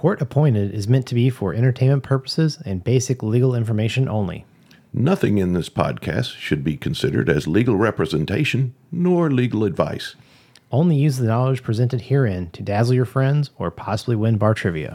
Court appointed is meant to be for entertainment purposes and basic legal information only. Nothing in this podcast should be considered as legal representation nor legal advice. Only use the knowledge presented herein to dazzle your friends or possibly win bar trivia.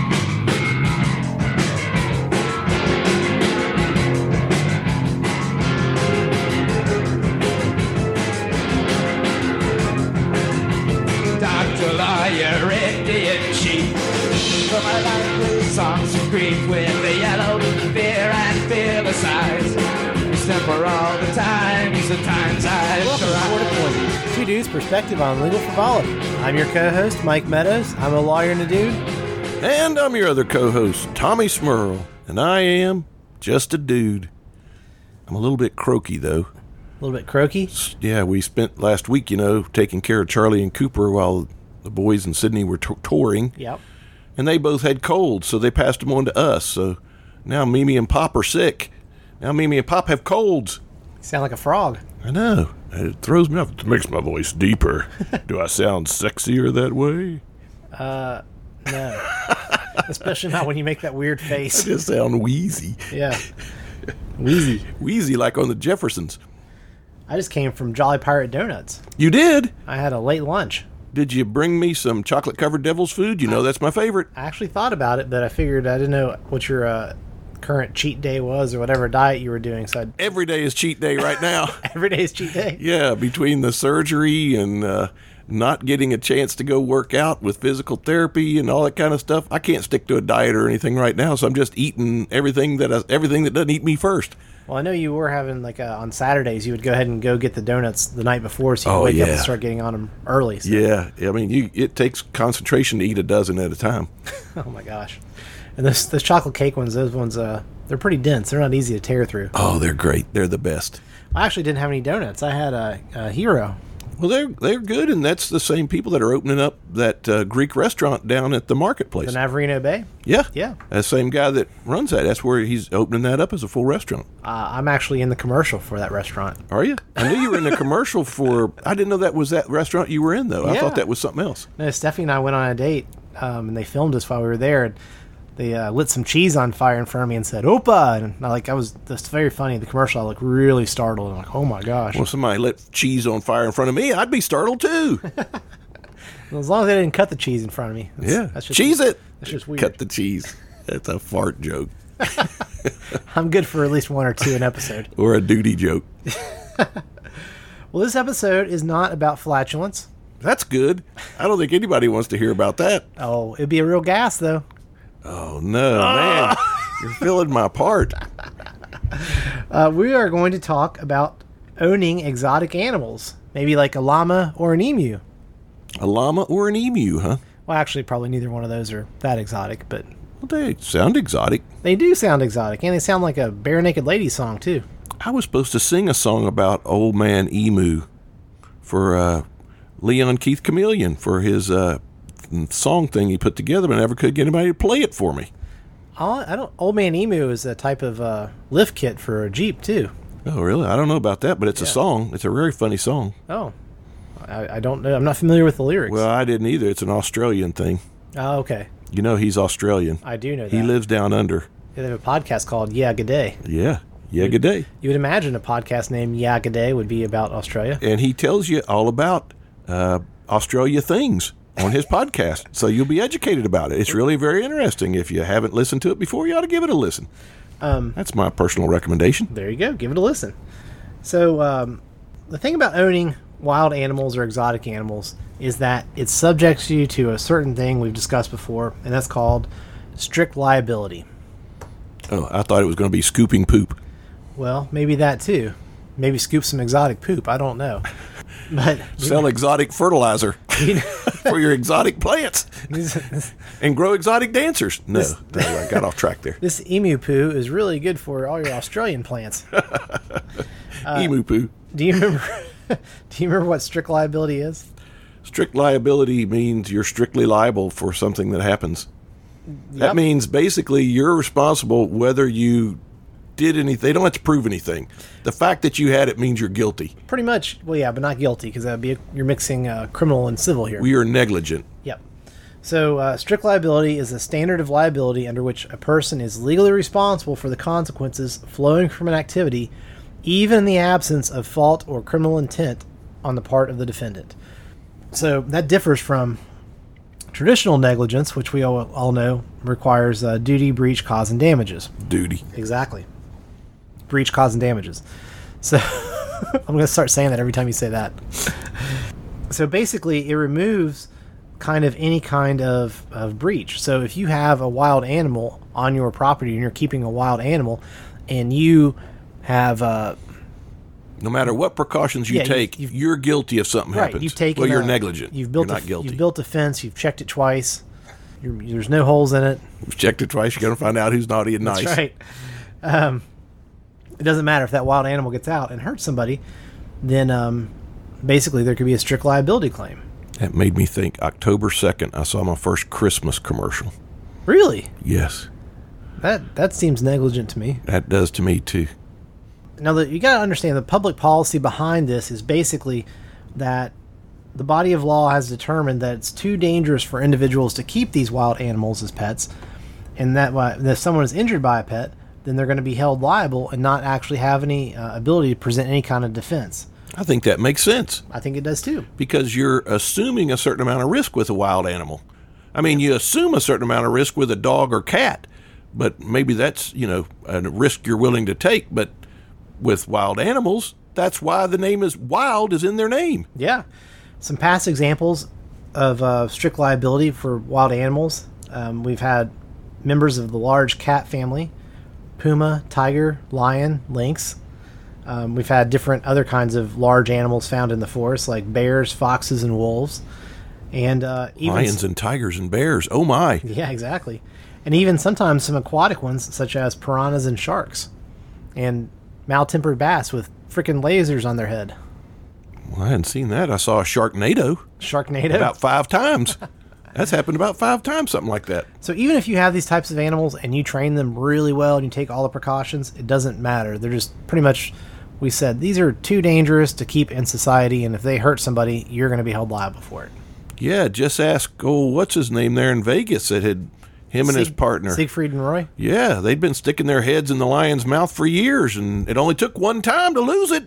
Songs of grief with the yellow fear and fearless eyes. He's there for all the times, the times I Welcome to Court Appointed, Two Dudes' Perspective on Legal Frivolity. I'm your co-host, Mike Meadows. I'm a lawyer and a dude. And I'm your other co-host, Tommy Smurl. And I am just a dude. I'm a little bit croaky, though. A little bit croaky? Yeah, we spent last week, taking care of Charlie and Cooper while the boys in Sydney were touring. Yep. And they both had colds, so they passed them on to us. So now Mimi and Pop are sick. Now Mimi and Pop have colds. You sound like a frog. I know. It throws me off. It makes my voice deeper. Do I sound sexier that way? No. Especially not when you make that weird face. I just sound wheezy. Yeah. Wheezy. Wheezy like on the Jeffersons. I just came from Jolly Pirate Donuts. You did? I had a late lunch. Did you bring me some chocolate-covered devil's food? That's my favorite. I actually thought about it, but I figured I didn't know what your current cheat day was or whatever diet you were doing. So Every day is cheat day right now. Every day is cheat day? Yeah, between the surgery and not getting a chance to go work out with physical therapy and all that kind of stuff, I can't stick to a diet or anything right now, so I'm just eating everything that doesn't eat me first. Well, I know you were having, on Saturdays, you would go ahead and go get the donuts the night before so you could wake up and start getting on them early. So. Yeah, I mean, it takes concentration to eat a dozen at a time. Oh, my gosh. And those chocolate cake ones, those ones, they're pretty dense. They're not easy to tear through. Oh, they're great. They're the best. I actually didn't have any donuts. I had a Hero. Well, they're good, and that's the same people that are opening up that Greek restaurant down at the marketplace. The Navarino Bay? Yeah. Yeah. That same guy that runs that. That's where he's opening that up as a full restaurant. I'm actually in the commercial for that restaurant. Are you? I knew you were in the commercial for... I didn't know that was that restaurant you were in, though. Yeah. I thought that was something else. No, Stephanie and I went on a date, and they filmed us while we were there, and they lit some cheese on fire in front of me and said, "Opa!" And that's very funny. The commercial, I looked really startled. I'm like, oh my gosh. Well, somebody lit cheese on fire in front of me, I'd be startled too. Well, as long as they didn't cut the cheese in front of me. That's cheese it. That's just weird. Cut the cheese. That's a fart joke. I'm good for at least one or two an episode. Or a duty joke. Well, this episode is not about flatulence. That's good. I don't think anybody wants to hear about that. Oh, it'd be a real gas, though. Oh, no, man. You're filling my part. We are going to talk about owning exotic animals. Maybe like a llama or an emu. A llama or an emu, huh? Well, actually, probably neither one of those are that exotic, but... Well, they sound exotic. They do sound exotic, and they sound like a bare naked lady song, too. I was supposed to sing a song about Old Man Emu for Leon Keith Chameleon for his... song thing he put together, but I never could get anybody to play it for me. Old Man Emu is a type of lift kit for a Jeep too. Oh, really? I don't know about that, but it's a song. It's a very funny song. Oh, I don't know. I'm not familiar with the lyrics. Well, I didn't either. It's an Australian thing. Oh, okay. He's Australian. I do know that. He lives down under. They have a podcast called Yeah G'day. Yeah, good day. You would imagine a podcast named Yeah G'day would be about Australia. And he tells you all about Australia things on his podcast, so you'll be educated about it. It's really very interesting. If you haven't listened to it before, you ought to give it a listen. That's my personal recommendation. There you go. Give it a listen. So the thing about owning wild animals or exotic animals is that it subjects you to a certain thing we've discussed before, and that's called strict liability. Oh, I thought it was going to be scooping poop. Well, maybe that too. Maybe scoop some exotic poop. I don't know. But sell exotic fertilizer for your exotic plants and grow exotic dancers. No, I got off track there. This emu poo is really good for all your Australian plants. Emu poo. Do you remember what strict liability is? Strict liability means you're strictly liable for something that happens. Yep. That means basically you're responsible whether you did anything. They don't have to prove anything. The fact that you had it means you're guilty. Pretty much. Well, yeah, but not guilty because you're mixing criminal and civil here. We are negligent. Yep. So, strict liability is a standard of liability under which a person is legally responsible for the consequences flowing from an activity, even in the absence of fault or criminal intent on the part of the defendant. So, that differs from traditional negligence, which we all know requires duty, breach, cause, and damages. Duty. Exactly. Breach, cause, and damages. So, I'm going to start saying that every time you say that. So, basically, it removes kind of any kind of breach. So if you have a wild animal on your property and you're keeping a wild animal and you have no matter what precautions you take, you're guilty if something happens. You've taken well, you're negligent. You're not guilty. You've built a fence, you've checked it twice, there's no holes in it. You've checked it twice, you're going to find out who's naughty and nice. That's right. It doesn't matter if that wild animal gets out and hurts somebody, then basically there could be a strict liability claim. That made me think October 2nd, I saw my first Christmas commercial. Really? Yes. That seems negligent to me. That does to me, too. Now, you got to understand the public policy behind this is basically that the body of law has determined that it's too dangerous for individuals to keep these wild animals as pets, and that if someone is injured by a pet, then they're going to be held liable and not actually have any ability to present any kind of defense. I think that makes sense. I think it does too. Because you're assuming a certain amount of risk with a wild animal. I mean, you assume a certain amount of risk with a dog or cat, but maybe that's, a risk you're willing to take. But with wild animals, that's why the name is wild is in their name. Yeah. Some past examples of strict liability for wild animals. We've had members of the large cat family, puma, tiger, lion, lynx. We've had different other kinds of large animals found in the forest, like bears, foxes, and wolves. And even lions and tigers and bears. Oh, my. Yeah, exactly. And even sometimes some aquatic ones, such as piranhas and sharks. And mal-tempered bass with frickin' lasers on their head. Well, I hadn't seen that. I saw a Sharknado. Sharknado? About 5 times. That's happened about 5 times, something like that. So even if you have these types of animals and you train them really well and you take all the precautions, it doesn't matter. They're just pretty much... We said these are too dangerous to keep in society, and if they hurt somebody, you're going to be held liable for it. Yeah, just ask, what's his name there in Vegas that had him and his partner. Siegfried and Roy? Yeah, they'd been sticking their heads in the lion's mouth for years, and it only took one time to lose it.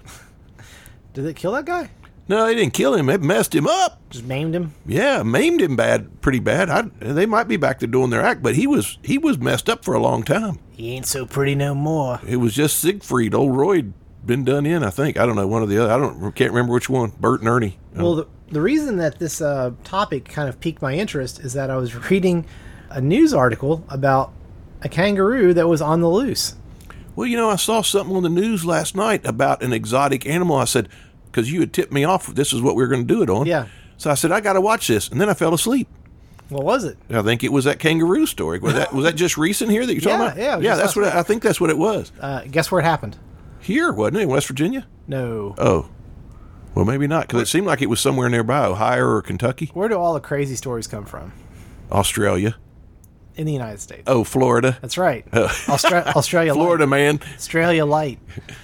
Did they kill that guy? No, they didn't kill him. It messed him up. Just maimed him? Yeah, maimed him pretty bad. They might be back to doing their act, but he was messed up for a long time. He ain't so pretty no more. It was just Siegfried. Old Roy had been done in, I think. I don't know, one or the other. Can't remember which one. Bert and Ernie. Well, the reason that this topic kind of piqued my interest is that I was reading a news article about a kangaroo that was on the loose. Well, I saw something on the news last night about an exotic animal. I said, because you had tipped me off, this is what we were going to do it on. Yeah. So I said, I got to watch this. And then I fell asleep. What was it? I think it was that kangaroo story. Was that just recent here that you're talking about? Yeah. That's what I think. That's what it was. Guess where it happened? Here, wasn't it? In West Virginia? No. Oh. Well, maybe not, because it seemed like it was somewhere nearby, Ohio or Kentucky. Where do all the crazy stories come from? Australia. In the United States. Oh, Florida. That's right. Australia Florida, light. man. Australia light.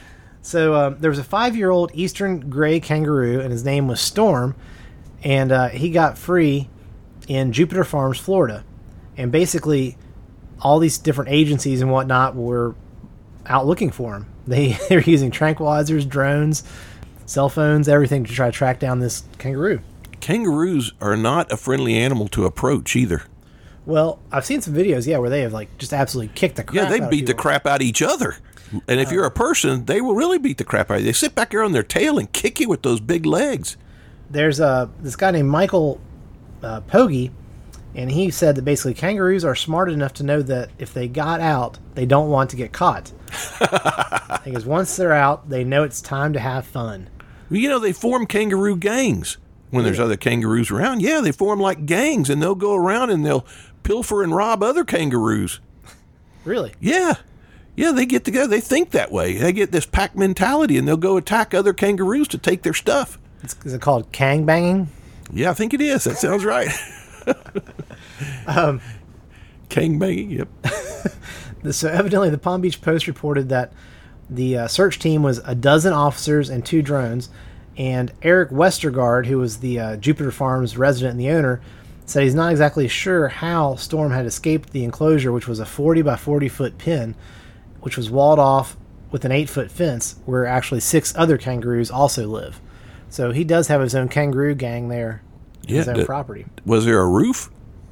So there was a 5-year-old eastern gray kangaroo, and his name was Storm, and he got free in Jupiter Farms, Florida. And basically, all these different agencies and whatnot were out looking for him. They were using tranquilizers, drones, cell phones, everything to try to track down this kangaroo. Kangaroos are not a friendly animal to approach either. Well, I've seen some videos, where they have just absolutely kicked the crap out of they beat the crap out of each other. And if you're a person, they will really beat the crap out of you. They sit back there on their tail and kick you with those big legs. There's this guy named Michael Pogge, and he said that basically kangaroos are smart enough to know that if they got out, they don't want to get caught. Because once they're out, they know it's time to have fun. Well, they form kangaroo gangs when there's other kangaroos around. Yeah, they form like gangs, and they'll go around and they'll pilfer and rob other kangaroos. Really? Yeah. Yeah, they get together. They think that way. They get this pack mentality, and they'll go attack other kangaroos to take their stuff. Is it called kang banging? Yeah, I think it is. That sounds right. Kang banging, yep. So evidently the Palm Beach Post reported that the search team was a dozen officers and 2 drones, and Eric Westergaard, who was the Jupiter Farms resident and the owner, said he's not exactly sure how Storm had escaped the enclosure, which was a 40 by 40 foot pen, which was walled off with an 8-foot fence where actually 6 other kangaroos also live. So he does have his own kangaroo gang there, his own property. Was there a roof?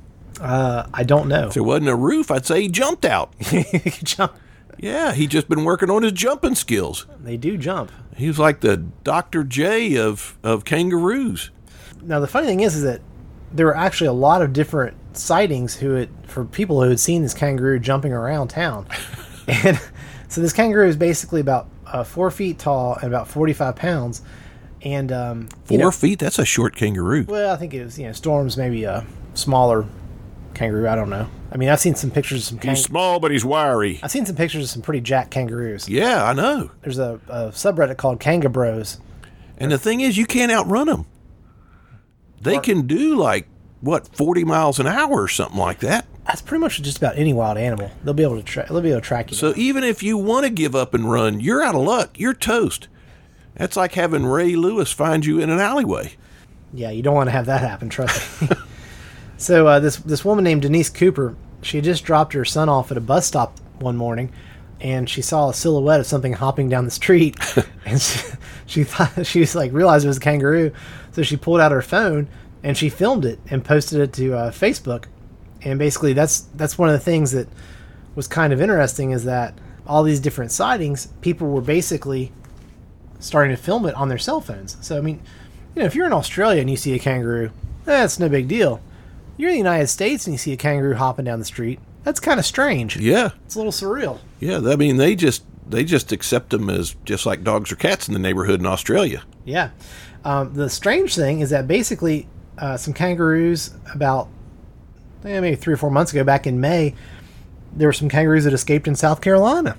I don't know. If there wasn't a roof, I'd say he jumped out. He could jump. Yeah, he just been working on his jumping skills. They do jump. He was like the Dr. J of kangaroos. Now the funny thing is that there were actually a lot of different sightings for people who had seen this kangaroo jumping around town. And so this kangaroo is basically about 4 feet tall and about 45 pounds. And 4 feet? That's a short kangaroo. Well, I think it was, Storm's maybe a smaller kangaroo. I don't know. I mean, I've seen some pictures of some He's small, but he's wiry. I've seen some pictures of some pretty jacked kangaroos. Yeah, I know. There's a subreddit called Kangabros. And the thing is, you can't outrun them. They can do 40 miles an hour or something like that. That's pretty much just about any wild animal. They'll be able to track you. So even if you want to give up and run, you're out of luck. You're toast. That's like having Ray Lewis find you in an alleyway. Yeah, you don't want to have that happen, trust me. So this woman named Denise Cooper, she had just dropped her son off at a bus stop one morning, and she saw a silhouette of something hopping down the street, and she thought realized it was a kangaroo, so she pulled out her phone and she filmed it and posted it to Facebook. And basically, that's one of the things that was kind of interesting, is that all these different sightings, people were basically starting to film it on their cell phones. So I mean, if you're in Australia and you see a kangaroo, it's no big deal. You're in the United States and you see a kangaroo hopping down the street, that's kind of strange. Yeah. It's a little surreal. Yeah, I mean, they just accept them as just like dogs or cats in the neighborhood in Australia. Yeah. The strange thing is that basically some kangaroos about maybe 3 or 4 months ago, back in May, there were some kangaroos that escaped in South Carolina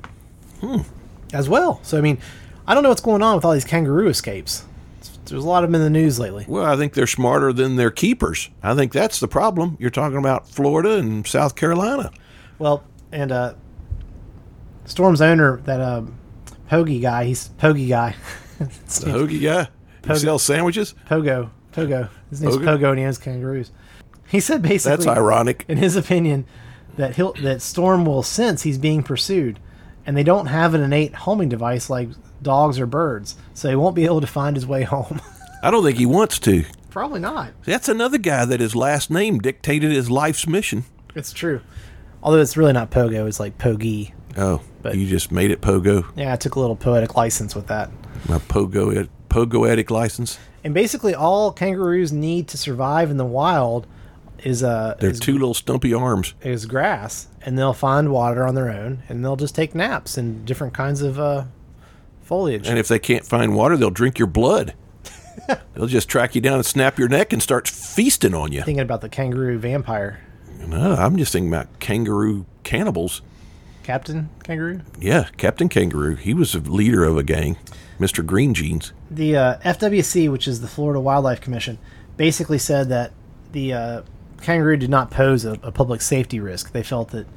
as well. So, I mean, I don't know what's going on with all these kangaroo escapes. There's a lot of them in the news lately. Well, I think they're smarter than their keepers. I think that's the problem. You're talking about Florida and South Carolina. Well, and Storm's owner, that Pogie guy, he's Pogie guy. The hoagie guy? He sells sandwiches? Pogo. His name's Pogo, and he owns kangaroos. He said basically, that's ironic, in his opinion, that Storm will sense he's being pursued, and they don't have an innate homing device like dogs or birds, so he won't be able to find his way home. I don't think he wants to. Probably not. That's another guy that his last name dictated his life's mission. It's true. Although it's really not Pogo, it's like Pogie. Oh, but you just made it Pogo? Yeah, I took a little poetic license with that. My Pogoetic license. And basically all kangaroos need to survive in the wild is their 2 little stumpy arms. Is grass, and they'll find water on their own, and they'll just take naps in different kinds of foliage. And if they can't find water, they'll drink your blood. They'll just track you down and snap your neck and start feasting on you. Thinking about the kangaroo vampire. No, I'm just thinking about kangaroo cannibals. Captain Kangaroo? Yeah, Captain Kangaroo. He was a leader of a gang, Mr. Green Jeans. The FWC, which is the Florida Wildlife Commission, basically said that the kangaroo did not pose a public safety risk. They felt that,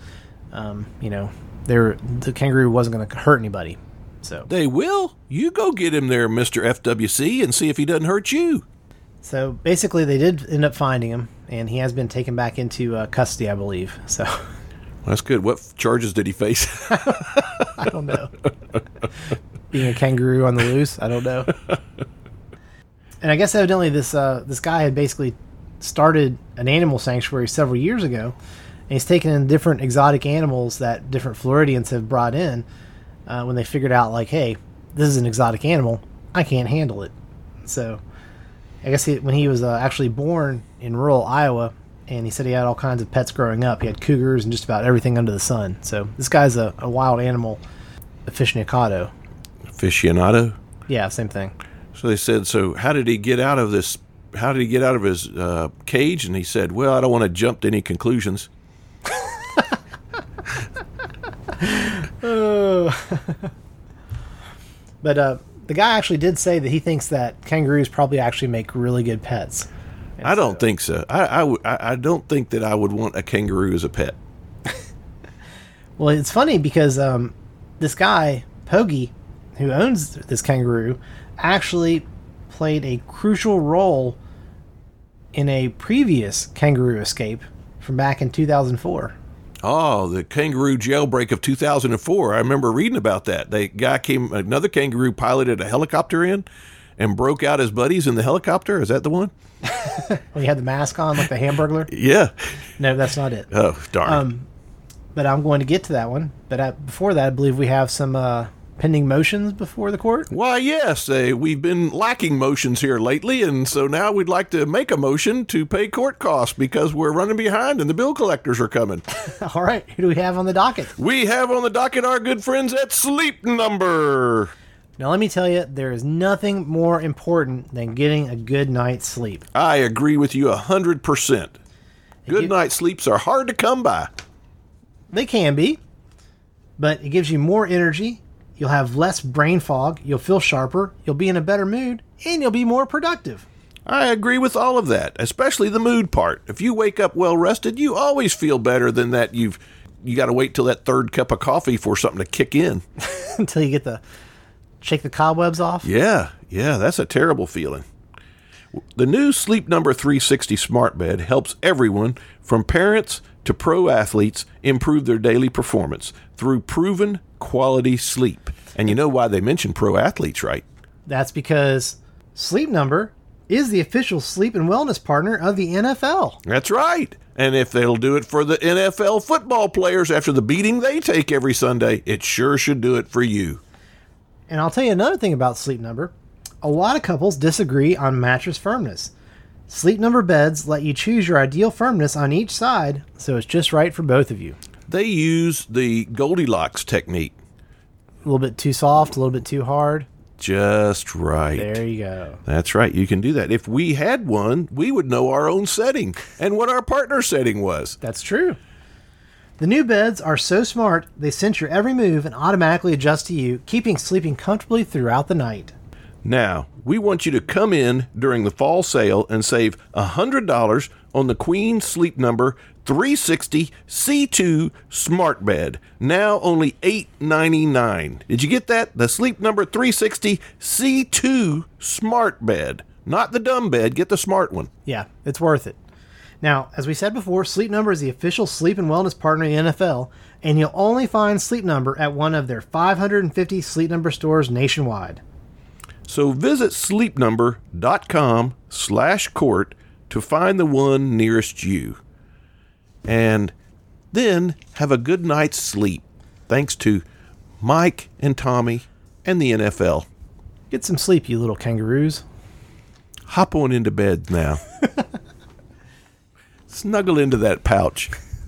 the kangaroo wasn't going to hurt anybody. So they will. You go get him there, Mr. FWC, and see if he doesn't hurt you. So basically, they did end up finding him, and he has been taken back into custody, I believe. So that's good. What charges did he face? I don't know. Being a kangaroo on the loose, I don't know. And I guess evidently this guy had basically started an animal sanctuary several years ago, and he's taken in different exotic animals that different Floridians have brought in when they figured out, like, hey, this is an exotic animal, I can't handle it. So I guess when he was actually born in rural Iowa, and he said he had all kinds of pets growing up. He had cougars and just about everything under the sun. So this guy's a wild animal aficionado. Aficionado? Yeah, same thing. So they said, so how did he get out of this? How did he get out of his cage? And he said, well, I don't want to jump to any conclusions. But the guy actually did say that he thinks that kangaroos probably actually make really good pets. And I don't think so. I don't think that I would want a kangaroo as a pet. Well, it's funny because this guy, Pogie, who owns this kangaroo, actually played a crucial role in a previous kangaroo escape from back in 2004. Oh, the kangaroo jailbreak of 2004. I remember reading about that. Another kangaroo piloted a helicopter in and broke out his buddies in the helicopter. Is that the one? When he had the mask on, like the Hamburglar? Yeah. No, that's not it. Oh, darn. But I'm going to get to that one. But before that, I believe we have some pending motions before the court. Why, yes, we've been lacking motions here lately, and so now we'd like to make a motion to pay court costs because we're running behind and the bill collectors are coming. All right, who do we have on the docket? We have on the docket our good friends at Sleep Number. Now, let me tell you, there is nothing more important than getting a good night's sleep. I agree with you 100%. Good night sleeps are hard to come by. They can be, but it gives you more energy. You'll have less brain fog. You'll feel sharper. You'll be in a better mood, and you'll be more productive. I agree with all of that, especially the mood part. If you wake up well rested, you always feel better than that. You got to wait till that third cup of coffee for something to kick in. Until you get shake the cobwebs off. Yeah, that's a terrible feeling. The new Sleep Number 360 smart bed helps everyone from parents to pro athletes improve their daily performance through proven quality sleep. And you know why they mention pro athletes, right? That's because Sleep Number is the official sleep and wellness partner of the NFL. That's right. And if they'll do it for the NFL football players after the beating they take every Sunday, it sure should do it for you. And I'll tell you another thing about Sleep Number. A lot of couples disagree on mattress firmness. Sleep Number beds let you choose your ideal firmness on each side, so it's just right for both of you. They use the Goldilocks technique. A little bit too soft, a little bit too hard. Just right. There you go. That's right. You can do that. If we had one, we would know our own setting and what our partner setting was. That's true. The new beds are so smart, they sense your every move and automatically adjust to you, keeping sleeping comfortably throughout the night. Now, we want you to come in during the fall sale and save $100 on the Queen Sleep Number 360 C2 Smart Bed. Now only $8.99. Did you get that? The Sleep Number 360 C2 Smart Bed. Not the dumb bed. Get the smart one. Yeah, it's worth it. Now, as we said before, Sleep Number is the official sleep and wellness partner of the NFL, and you'll only find Sleep Number at one of their 550 Sleep Number stores nationwide. So visit sleepnumber.com/court to find the one nearest you. And then have a good night's sleep, thanks to Mike and Tommy and the NFL. Get some sleep, you little kangaroos. Hop on into bed now. Snuggle into that pouch.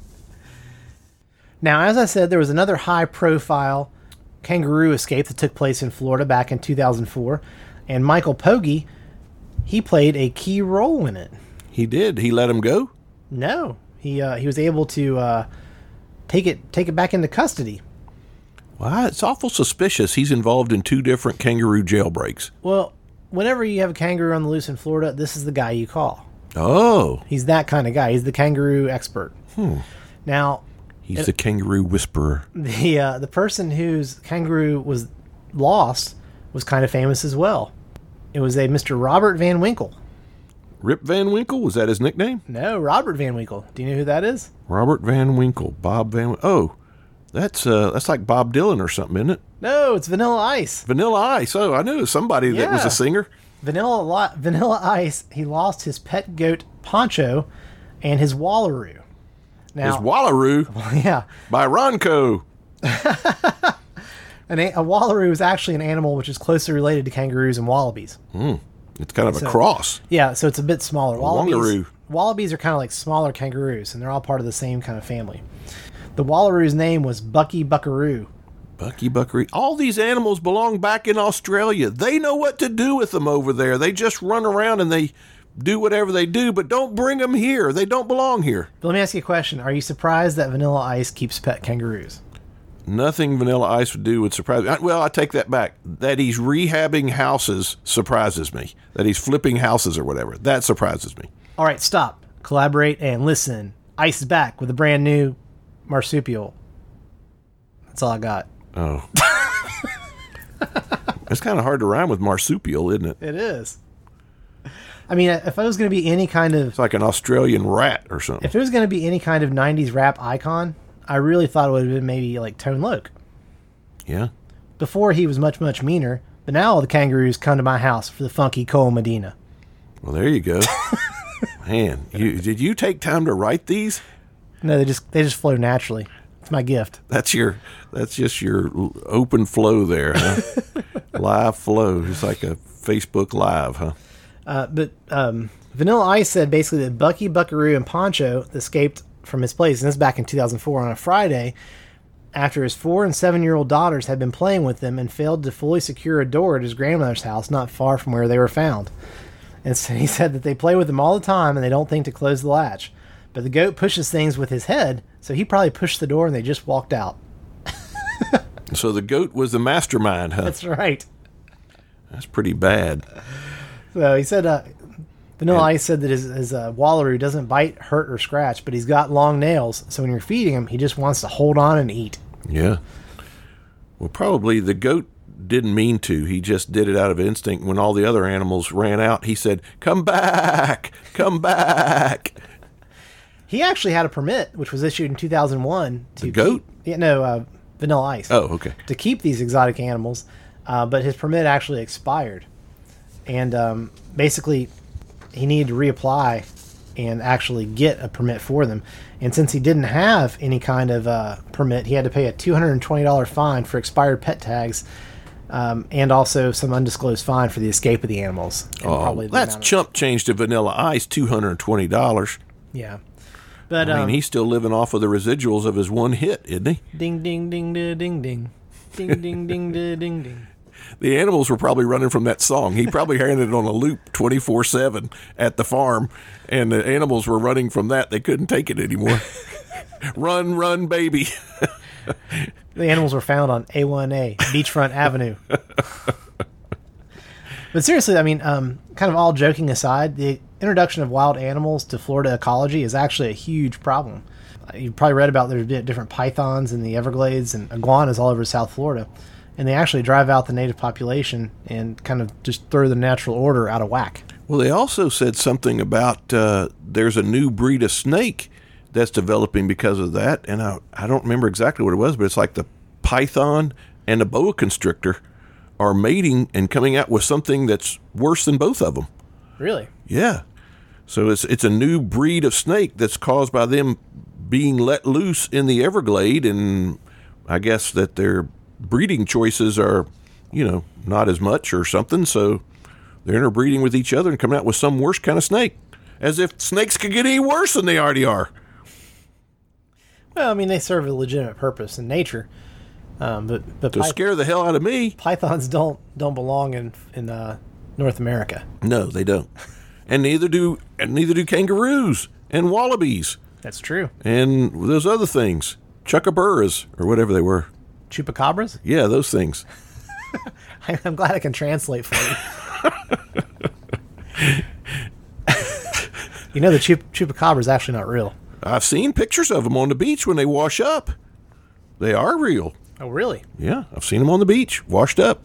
Now, as I said, there was another high-profile kangaroo escape that took place in Florida back in 2004, and Michael Pogge, he played a key role in it. He did. He let him go? No, he was able to take it back into custody. Well, it's awful suspicious. He's involved in 2 different kangaroo jailbreaks. Well, whenever you have a kangaroo on the loose in Florida, this is the guy you call. Oh. He's that kind of guy. He's the kangaroo expert. Now, he's the kangaroo whisperer. The person whose kangaroo was lost was kind of famous as well. It was a Mr. Robert Van Winkle. Rip Van Winkle? Was that his nickname? No, Robert Van Winkle. Do you know who that is? Robert Van Winkle. Bob Van Winkle. Oh, that's like Bob Dylan or something, isn't it? No, it's Vanilla Ice. Vanilla Ice. Oh, I knew it was somebody that was a singer. Vanilla Ice, he lost his pet goat, Poncho, and his Wallaroo. His Wallaroo? Yeah. By Ronco. A Wallaroo is actually an animal which is closely related to kangaroos and wallabies. It's kind of a cross. Yeah, so it's a bit smaller. Wallaroo. Wallabies are kind of like smaller kangaroos, and they're all part of the same kind of family. The Wallaroo's name was Bucky Buckaroo. Bucky Buckaroo. All these animals belong back in Australia. They know what to do with them over there. They just run around and they do whatever they do, but don't bring them here. They don't belong here. But let me ask you a question. Are you surprised that Vanilla Ice keeps pet kangaroos? Nothing Vanilla Ice would do would surprise me. Well, I take that back. That he's rehabbing houses surprises me. That he's flipping houses or whatever. That surprises me. All right, stop. Collaborate and listen. Ice is back with a brand new marsupial. That's all I got. Oh. It's kind of hard to rhyme with marsupial, isn't it? It is. I mean, if I was going to be any kind of It's like an Australian rat or something. if there was going to be any kind of '90s rap icon, I really thought it would have been maybe like Tone Loc. Yeah. Before he was much much meaner, but now all the kangaroos come to my house for the funky Cole Medina. Well, there you go. Man, did you take time to write these? No, they just flow naturally. It's my gift. That's just your open flow there, huh? Live flow, just like a Facebook Live, huh? But Vanilla Ice said basically that Bucky, Buckaroo, and Poncho escaped from his place, and this is back in 2004 on a Friday, after his 4 and 7-year-old daughters had been playing with them and failed to fully secure a door at his grandmother's house not far from where they were found. And so he said that they play with them all the time and they don't think to close the latch. But the goat pushes things with his head, so he probably pushed the door and they just walked out. So the goat was the mastermind, huh? That's right. That's pretty bad. So he said, Vanilla Ice said that his Wallaroo doesn't bite, hurt, or scratch, but he's got long nails, so when you're feeding him, he just wants to hold on and eat. Yeah. Well, probably the goat didn't mean to. He just did it out of instinct. When all the other animals ran out, he said, "Come back! Come back!" He actually had a permit, which was issued in 2001. The goat? Vanilla Ice. Oh, okay. To keep these exotic animals, but his permit actually expired. And basically, he needed to reapply and actually get a permit for them. And since he didn't have any kind of permit, he had to pay a $220 fine for expired pet tags, and also some undisclosed fine for the escape of the animals. And Oh, the that's amount of- chump change to Vanilla Ice, $220. Yeah. But I mean, he's still living off of the residuals of his one hit, isn't he? ding, ding, ding, da, ding, ding. Ding, ding, ding, da, ding, ding. The animals were probably running from that song. He probably had it on a loop 24/7 at the farm, and the animals were running from that. They couldn't take it anymore. Run, run, baby. The animals were found on A1A, Beachfront Avenue. But seriously, I mean, kind of all joking aside, the introduction of wild animals to Florida ecology is actually a huge problem. You've probably read about there's different pythons in the Everglades and iguanas all over South Florida. And they actually drive out the native population and kind of just throw the natural order out of whack. Well, they also said something about there's a new breed of snake that's developing because of that. And I don't remember exactly what it was, but it's like the python and the boa constrictor are mating and coming out with something that's worse than both of them. Really? Yeah. So it's a new breed of snake that's caused by them being let loose in the Everglade, and I guess that their breeding choices are, not as much or something, so they're interbreeding with each other and coming out with some worse kind of snake. As if snakes could get any worse than they already are. Well, I mean, they serve a legitimate purpose in nature. But To scare the hell out of me. pythons don't belong in North America. No, they don't. And neither do kangaroos and wallabies That's true. and those other things. Chuckaburras or whatever they were. Chupacabras? Yeah, those things. I'm glad I can translate for you. The chupacabra is actually not real. I've seen pictures of them on the beach when they wash up. They are real. Oh, really? Yeah, I've seen them on the beach, washed up.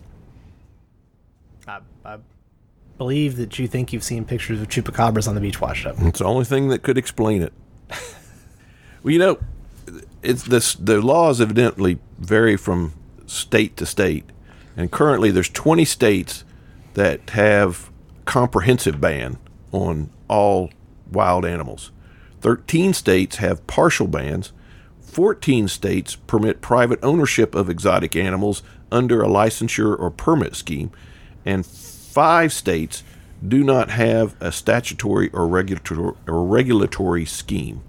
I believe that you think you've seen pictures of chupacabras on the beach washed up. It's the only thing that could explain it. Well, the laws evidently vary from state to state, and currently there's 20 states that have comprehensive ban on all wild animals. 13 states have partial bans. 14 states permit private ownership of exotic animals under a licensure or permit scheme, and 5 states do not have a statutory or regulatory scheme.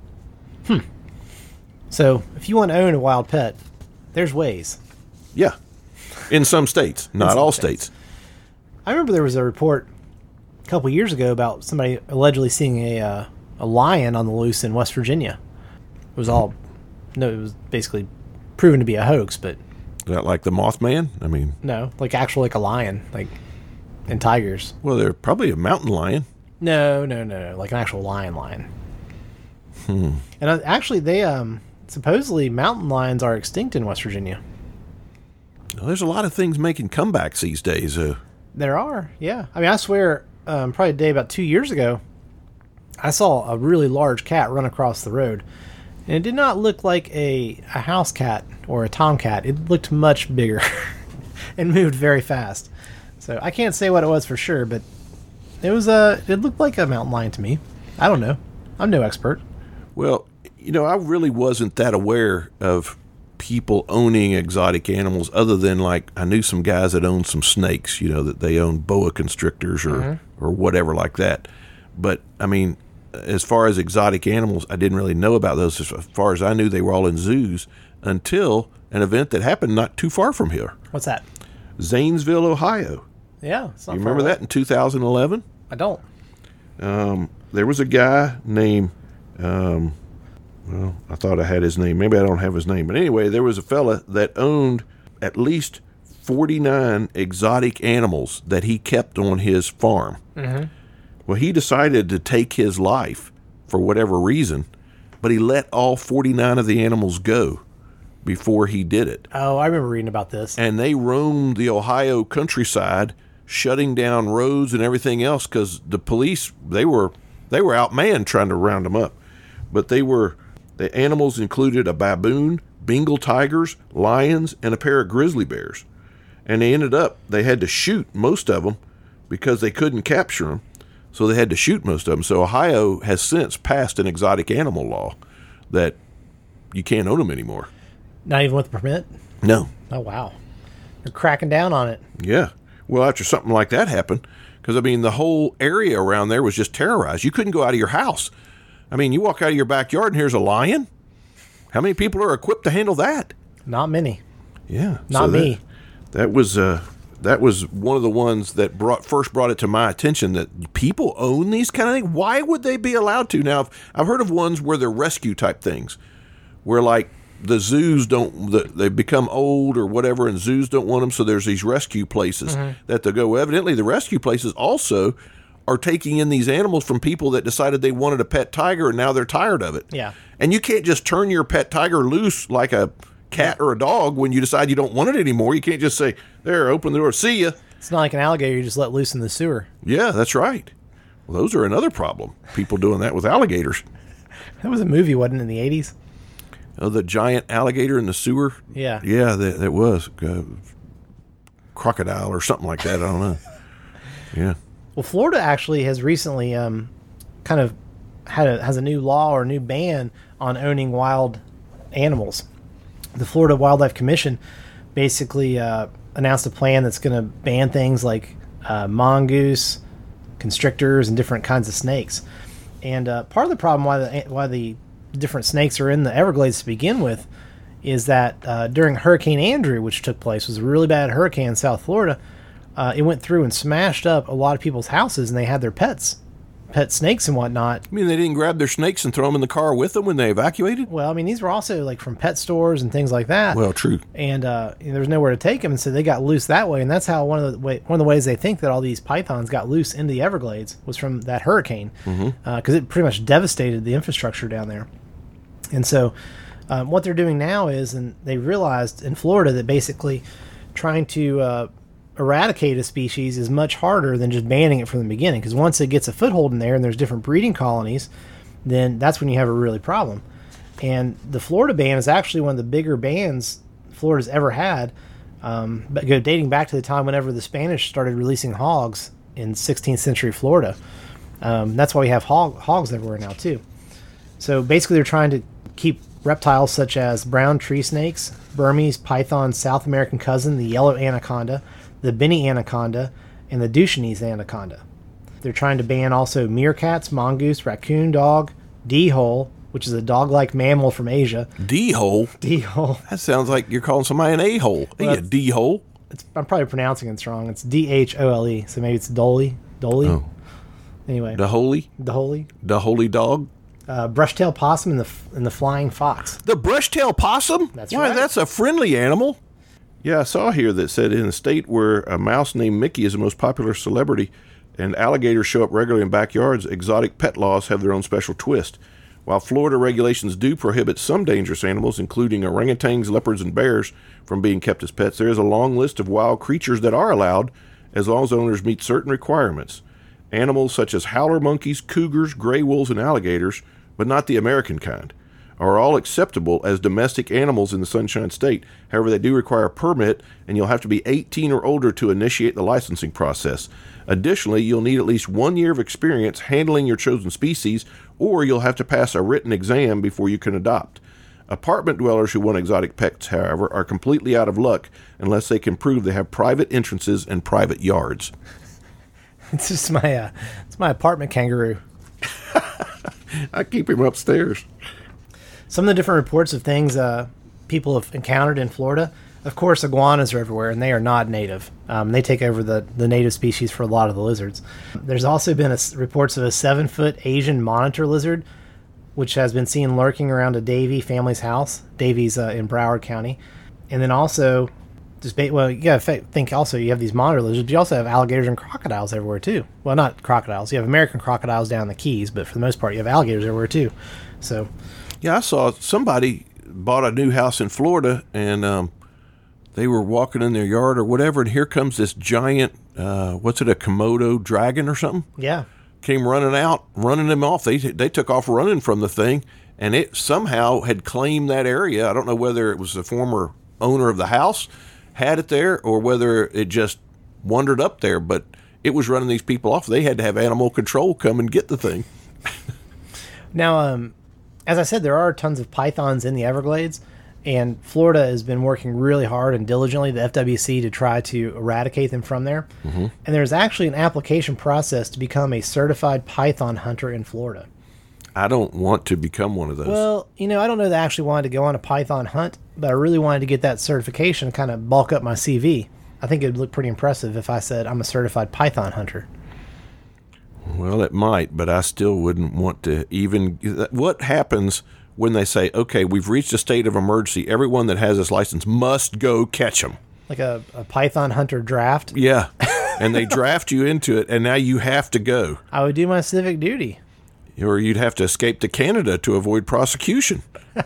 So, if you want to own a wild pet, there's ways. Yeah, in some states, not some all states. states. I remember there was a report a couple years ago about somebody allegedly seeing a lion on the loose in West Virginia. It was basically proven to be a hoax, but Is that like the Mothman? I mean, no, like a lion, and tigers. well, they're probably a mountain lion. No, like an actual lion. And actually, they supposedly mountain lions are extinct in West Virginia. Well, there's a lot of things making comebacks these days. There are, yeah. I mean, I swear, probably a day about 2 years ago, I saw a really large cat run across the road. And it did not look like a house cat or a tomcat. It looked much bigger and moved very fast. So I can't say what it was for sure, but it looked like a mountain lion to me. I don't know. I'm no expert. Well, I really wasn't that aware of people owning exotic animals other than, like, I knew some guys that owned some snakes, that they own boa constrictors or whatever like that. But, I mean, as far as exotic animals, I didn't really know about those. As far as I knew, they were all in zoos until an event that happened not too far from here. What's that? Zanesville, Ohio. Yeah. It's not You far remember away. that in 2011? I don't. There was a guy named, I thought I had his name. Maybe I don't have his name. But anyway, there was a fella that owned at least 49 exotic animals that he kept on his farm. Mm-hmm. Well, he decided to take his life for whatever reason, but he let all 49 of the animals go before he did it. Oh, I remember reading about this. And they roamed the Ohio countryside, shutting down roads and everything else because the police, they were outmanned trying to round them up. But the animals included a baboon, Bengal tigers, lions, and a pair of grizzly bears. And they had to shoot most of them because they couldn't capture them. So they had to shoot most of them. So Ohio has since passed an exotic animal law that you can't own them anymore. Not even with a permit? No. Oh, wow. They're cracking down on it. Yeah. Well, after something like that happened, because, I mean, the whole area around there was just terrorized. You couldn't go out of your house. I mean, you walk out of your backyard and here's a lion. How many people are equipped to handle that? Not many. Yeah. Not me. That was one of the ones that first brought it to my attention that people own these kind of things. Why would they be allowed to? Now, I've heard of ones where they're rescue type things, where, like, the zoos they become old or whatever, and zoos don't want them, so there's these rescue places that they'll go. Evidently, the rescue places also are taking in these animals from people that decided they wanted a pet tiger, and now they're tired of it. Yeah. And you can't just turn your pet tiger loose like a cat or a dog when you decide you don't want it anymore. You can't just say, there, open the door, see ya. It's not like an alligator you just let loose in the sewer. Yeah, that's right. Well, those are another problem. People doing that with alligators. That was a movie, wasn't it, in the 80s? Oh, the giant alligator in the sewer? Yeah. Yeah, that was. Crocodile or something like that. I don't know. Yeah. Well, Florida actually has recently kind of has a new law or a new ban on owning wild animals. The Florida Wildlife Commission basically announced a plan that's going to ban things like mongoose, constrictors, and different kinds of snakes. And part of the problem why the different snakes are in the Everglades to begin with is that during Hurricane Andrew, which took place, was a really bad hurricane in South Florida, it went through and smashed up a lot of people's houses, and they had their pet snakes and whatnot. You mean they didn't grab their snakes and throw them in the car with them when they evacuated? Well, I mean, these were also like from pet stores and things like that. Well, true. And there was nowhere to take them, and so they got loose that way. And that's how one of the ways they think that all these pythons got loose into the Everglades was from that hurricane, because it pretty much devastated the infrastructure down there. And so what they're doing now is, and they realized in Florida that basically trying to eradicate a species is much harder than just banning it from the beginning, because once it gets a foothold in there and there's different breeding colonies, then that's when you have a really problem. And the Florida ban is actually one of the bigger bans Florida's ever had, but dating back to the time whenever the Spanish started releasing hogs in 16th century Florida. That's why we have hogs everywhere now too. So basically they're trying to keep reptiles such as brown tree snakes, Burmese python's South American cousin, the yellow anaconda, the Benny anaconda, and the Duchenese anaconda. They're trying to ban also meerkats, mongoose, raccoon dog, D-hole, which is a dog-like mammal from Asia. D-hole? D-hole. That sounds like you're calling somebody an A-hole. Well, Hey, a D-hole? I'm probably pronouncing it wrong. It's D-H-O-L-E, so maybe it's Dolly. Oh. Anyway. The holy dog? Brush-tailed possum and the flying fox. The brush-tailed possum? That's Why, right. that's a friendly animal. Yeah, I saw here that said in a state where a mouse named Mickey is the most popular celebrity and alligators show up regularly in backyards, exotic pet laws have their own special twist. While Florida regulations do prohibit some dangerous animals, including orangutans, leopards, and bears, from being kept as pets, there is a long list of wild creatures that are allowed as long as owners meet certain requirements. Animals such as howler monkeys, cougars, gray wolves, and alligators, but not the American kind, are all acceptable as domestic animals in the Sunshine State. However, they do require a permit, and you'll have to be 18 or older to initiate the licensing process. Additionally, you'll need at least 1 year of experience handling your chosen species, or you'll have to pass a written exam before you can adopt. Apartment dwellers who want exotic pets, however, are completely out of luck unless they can prove they have private entrances and private yards. It's just my apartment kangaroo. I keep him upstairs. Some of the different reports of things people have encountered in Florida. Of course, iguanas are everywhere, and they are not native. They take over the native species for a lot of the lizards. There's also been reports of a 7-foot Asian monitor lizard, which has been seen lurking around a Davie family's house. Davie's in Broward County. And then also, you got to think also you have these monitor lizards, but you also have alligators and crocodiles everywhere too. Well, not crocodiles. You have American crocodiles down in the Keys, but for the most part, you have alligators everywhere too. So, yeah, I saw somebody bought a new house in Florida, and they were walking in their yard or whatever, and here comes this giant, a Komodo dragon or something? Yeah. Came running them off. They took off running from the thing, and it somehow had claimed that area. I don't know whether it was the former owner of the house had it there or whether it just wandered up there, but it was running these people off. They had to have animal control come and get the thing. Now, as I said, there are tons of pythons in the Everglades, and Florida has been working really hard and diligently, the FWC, to try to eradicate them from there. Mm-hmm. And there's actually an application process to become a certified python hunter in Florida. I don't want to become one of those. Well, I don't know that I actually wanted to go on a python hunt, but I really wanted to get that certification and kind of bulk up my CV. I think it would look pretty impressive if I said I'm a certified python hunter. Well, it might, but I still wouldn't want to even... What happens when they say, okay, we've reached a state of emergency, everyone that has this license must go catch them? Like a python hunter draft? Yeah, and they draft you into it, and now you have to go. I would do my civic duty. Or you'd have to escape to Canada to avoid prosecution.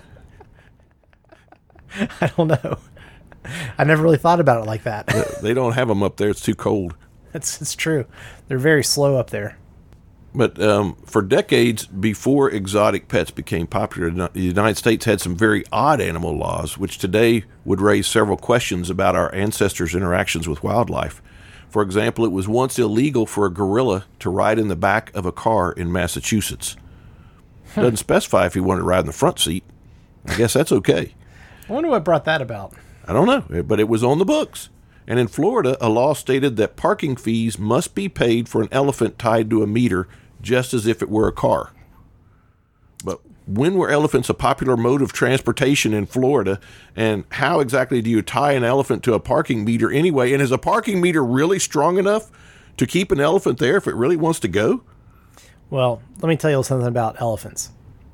I don't know. I never really thought about it like that. They don't have them up there. It's too cold. It's true. They're very slow up there. But for decades before exotic pets became popular, the United States had some very odd animal laws, which today would raise several questions about our ancestors' interactions with wildlife. For example, it was once illegal for a gorilla to ride in the back of a car in Massachusetts. Doesn't specify if he wanted to ride in the front seat. I guess that's okay. I wonder what brought that about. I don't know, but it was on the books. And in Florida, a law stated that parking fees must be paid for an elephant tied to a meter, just as if it were a car. But when were elephants a popular mode of transportation in Florida? And how exactly do you tie an elephant to a parking meter anyway? And is a parking meter really strong enough to keep an elephant there if it really wants to go? Well, let me tell you something about elephants.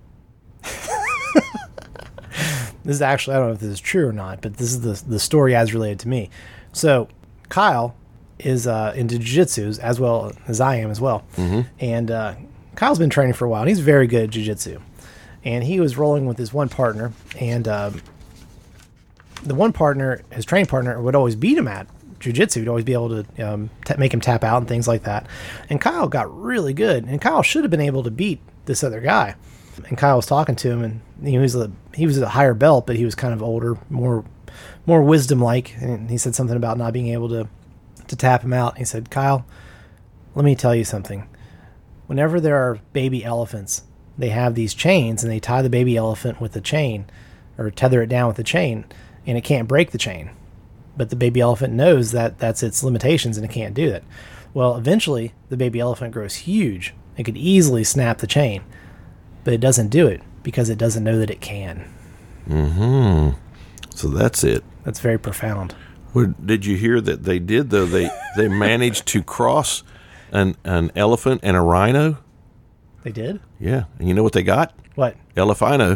This is actually, I don't know if this is true or not, but this is the story as related to me. So Kyle is into jiu-jitsu as well as I am as well. Mm-hmm. And Kyle's been training for a while, and he's very good at jiu-jitsu. And he was rolling with his one partner, and the one partner, his training partner, would always beat him at jiu-jitsu. He'd always be able to make him tap out and things like that. And Kyle got really good, and Kyle should have been able to beat this other guy. And Kyle was talking to him, and he was a higher belt, but he was kind of older, more wisdom-like. And he said something about not being able to tap him out. He said, "Kyle, let me tell you something. Whenever there are baby elephants, they have these chains, and they tie the baby elephant with the chain, or tether it down with the chain, and it can't break the chain. But the baby elephant knows that that's its limitations, and it can't do it. Well, eventually, the baby elephant grows huge. It could easily snap the chain, but it doesn't do it because it doesn't know that it can." Mm-hmm. So that's it. That's very profound. Well, did you hear that they did, though? They managed to cross an elephant and a rhino. They did? Yeah. And you know what they got? What? Elephino.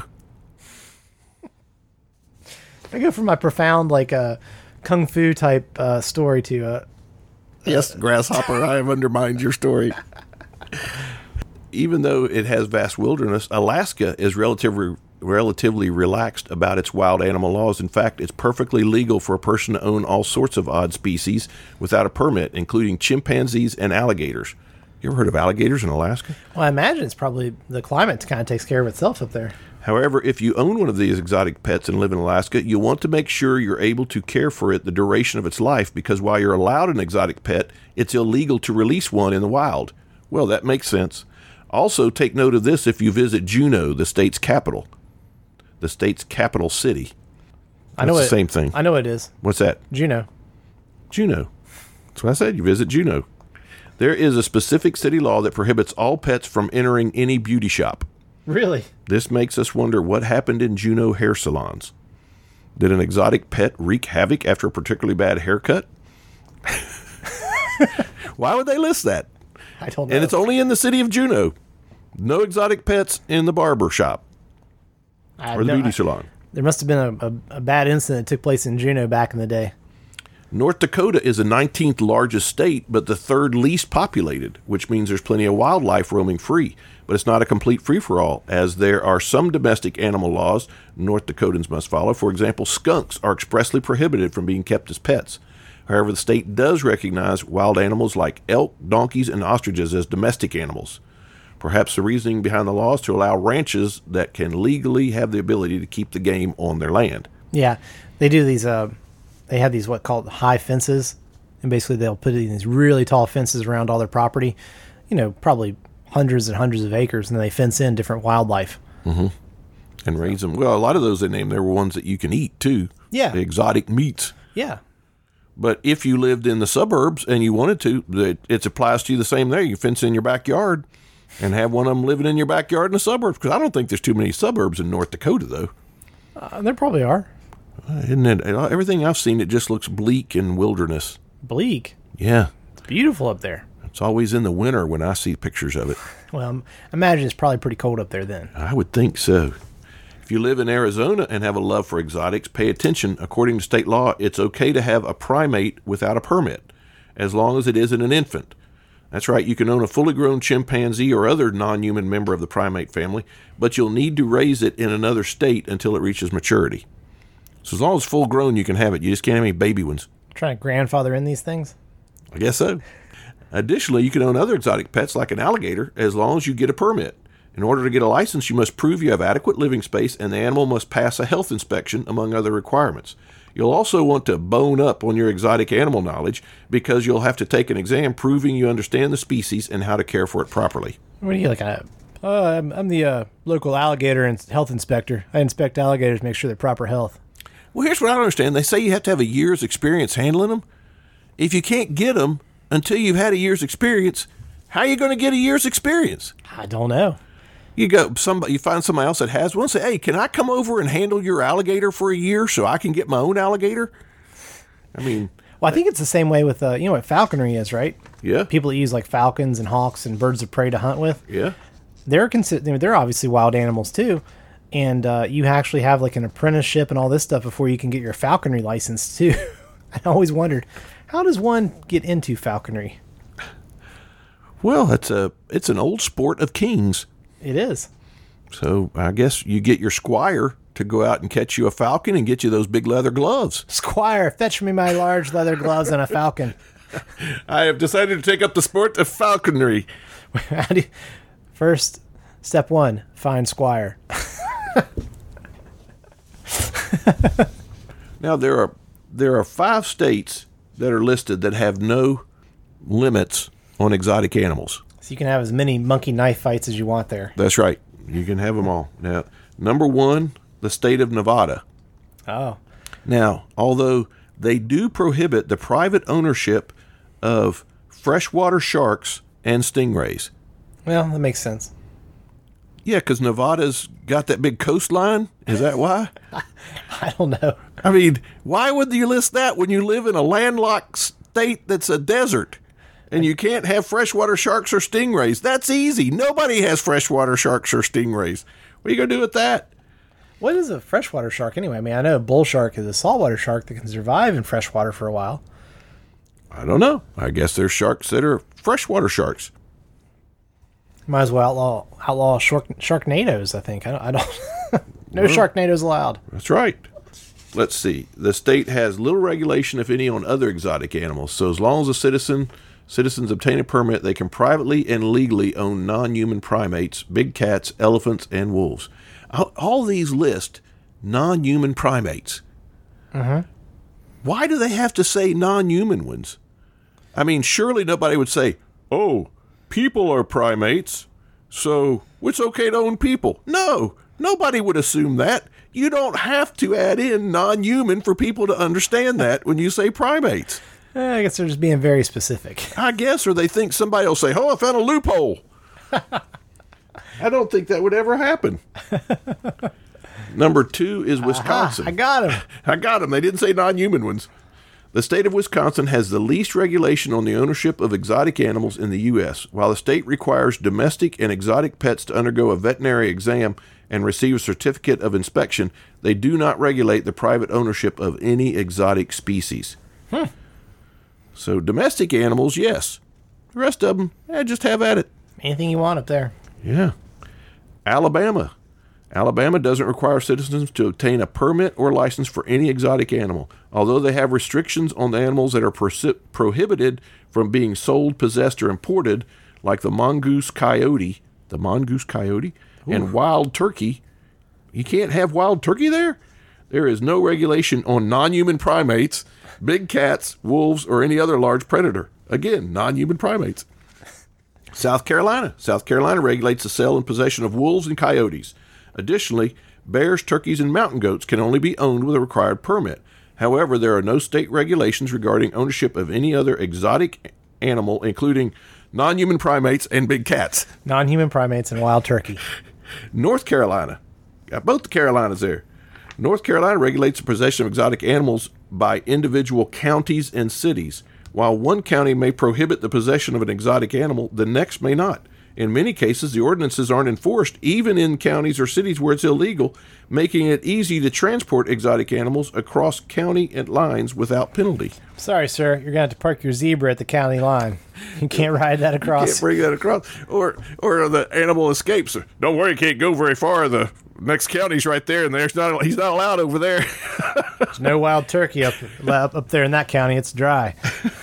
I go from my profound, kung fu type story to... Yes, Grasshopper, I have undermined your story. Even though it has vast wilderness, Alaska is relatively relaxed about its wild animal laws. In fact, it's perfectly legal for a person to own all sorts of odd species without a permit, including chimpanzees and alligators. You ever heard of alligators in Alaska? Well, I imagine it's probably the climate kind of takes care of itself up there. However, if you own one of these exotic pets and live in Alaska, you'll want to make sure you're able to care for it the duration of its life, because while you're allowed an exotic pet, it's illegal to release one in the wild. Well, that makes sense. Also, take note of this if you visit Juneau, the state's capital. The state's capital city. I know It's the same thing. I know it is. What's that? Juneau. Juneau. That's what I said. You visit Juneau. There is a specific city law that prohibits all pets from entering any beauty shop. Really? This makes us wonder what happened in Juneau hair salons. Did an exotic pet wreak havoc after a particularly bad haircut? Why would they list that? I don't know. And it's only in the city of Juneau. No exotic pets in the barber shop or the beauty salon. There must have been a bad incident that took place in Juneau back in the day. North Dakota is the 19th largest state, but the third least populated, which means there's plenty of wildlife roaming free. But it's not a complete free-for-all, as there are some domestic animal laws North Dakotans must follow. For example, skunks are expressly prohibited from being kept as pets. However, the state does recognize wild animals like elk, donkeys, and ostriches as domestic animals. Perhaps the reasoning behind the law is to allow ranches that can legally have the ability to keep the game on their land. Yeah, they do these. They have these called high fences, and basically they'll put in these really tall fences around all their property. You know, probably hundreds and hundreds of acres, and then they fence in different wildlife. Mm-hmm. And raise them. Well, a lot of those they named, there were ones that you can eat too. Yeah, the exotic meats. Yeah. But if you lived in the suburbs and you wanted to, it applies to you the same there. You fence in your backyard and have one of them living in your backyard in the suburbs. Because I don't think there's too many suburbs in North Dakota, though. There probably are. Isn't it? Everything I've seen, it just looks bleak and wilderness. Bleak? Yeah. It's beautiful up there. It's always in the winter when I see pictures of it. Well, I imagine it's probably pretty cold up there then. I would think so. If you live in Arizona and have a love for exotics, pay attention. According to state law, it's okay to have a primate without a permit, as long as it isn't an infant. That's right, you can own a fully grown chimpanzee or other non-human member of the primate family, but you'll need to raise it in another state until it reaches maturity. So as long as it's full grown, you can have it. You just can't have any baby ones. Trying to grandfather in these things? I guess so. Additionally, you can own other exotic pets like an alligator as long as you get a permit. In order to get a license, you must prove you have adequate living space and the animal must pass a health inspection, among other requirements. You'll also want to bone up on your exotic animal knowledge because you'll have to take an exam proving you understand the species and how to care for it properly. What are you looking at? I'm the local alligator and health inspector. I inspect alligators to make sure they're proper health. Well, here's what I don't understand. They say you have to have a year's experience handling them. If you can't get them until you've had a year's experience, how are you going to get a year's experience? I don't know. You find somebody else that has one, say, hey, can I come over and handle your alligator for a year so I can get my own alligator? I mean... Well, I think it's the same way with, you know what falconry is, right? Yeah. People that use like falcons and hawks and birds of prey to hunt with. Yeah. They're obviously wild animals too. And you actually have like an apprenticeship and all this stuff before you can get your falconry license too. I always wondered, how does one get into falconry? Well, it's an old sport of kings. It is. So I guess you get your squire to go out and catch you a falcon and get you those big leather gloves. Squire, fetch me my large leather gloves and a falcon. I have decided to take up the sport of falconry. First, step 1, find squire. Now there are 5 states that are listed that have no limits on exotic animals. So you can have as many monkey knife fights as you want there. That's right. You can have them all. Now, number 1, the state of Nevada. Oh. Now, although they do prohibit the private ownership of freshwater sharks and stingrays. Well, that makes sense. Yeah, because Nevada's got that big coastline. Is that why? I don't know. I mean, why would you list that when you live in a landlocked state that's a desert and you can't have freshwater sharks or stingrays? That's easy. Nobody has freshwater sharks or stingrays. What are you going to do with that? What is a freshwater shark anyway? I mean, I know a bull shark is a saltwater shark that can survive in freshwater for a while. I don't know. I guess there's sharks that are freshwater sharks. Might as well outlaw sharknadoes, I think. I don't no sharknadoes allowed. That's right. Let's see. The state has little regulation, if any, on other exotic animals. So as long as a citizen citizens obtain a permit, they can privately and legally own non-human primates, big cats, elephants, and wolves. All these list non-human primates. Why do they have to say non-human ones? I mean, surely nobody would say, oh, people are primates, so it's okay to own people. No, nobody would assume that. You don't have to add in non-human for people to understand that when you say primates. I guess they're just being very specific. I guess, or they think somebody will say, oh, I found a loophole. I don't think that would ever happen. Number 2 is Wisconsin. I got him. I got them. They didn't say non-human ones. The state of Wisconsin has the least regulation on the ownership of exotic animals in the U.S. While the state requires domestic and exotic pets to undergo a veterinary exam and receive a certificate of inspection, they do not regulate the private ownership of any exotic species. So domestic animals, yes. The rest of them, just have at it. Anything you want up there. Yeah. Alabama. Alabama doesn't require citizens to obtain a permit or license for any exotic animal, although they have restrictions on the animals that are prohibited from being sold, possessed, or imported, like the mongoose coyote, and wild turkey. You can't have wild turkey there? There is no regulation on non-human primates, big cats, wolves, or any other large predator. Again, non-human primates. South Carolina. South Carolina regulates the sale and possession of wolves and coyotes. Additionally, bears, turkeys, and mountain goats can only be owned with a required permit. However, there are no state regulations regarding ownership of any other exotic animal, including non-human primates and big cats. Non-human primates and wild turkey. North Carolina. Got both the Carolinas there. North Carolina regulates the possession of exotic animals by individual counties and cities. While one county may prohibit the possession of an exotic animal, the next may not. In many cases, the ordinances aren't enforced, even in counties or cities where it's illegal, making it easy to transport exotic animals across county lines without penalty. Sorry, sir. You're going to have to park your zebra at the county line. You can't ride that across. You can't bring that across. Or the animal escapes. Don't worry, you can't go very far. The next county's right there, and he's not allowed over there. There's no wild turkey up there in that county. It's dry.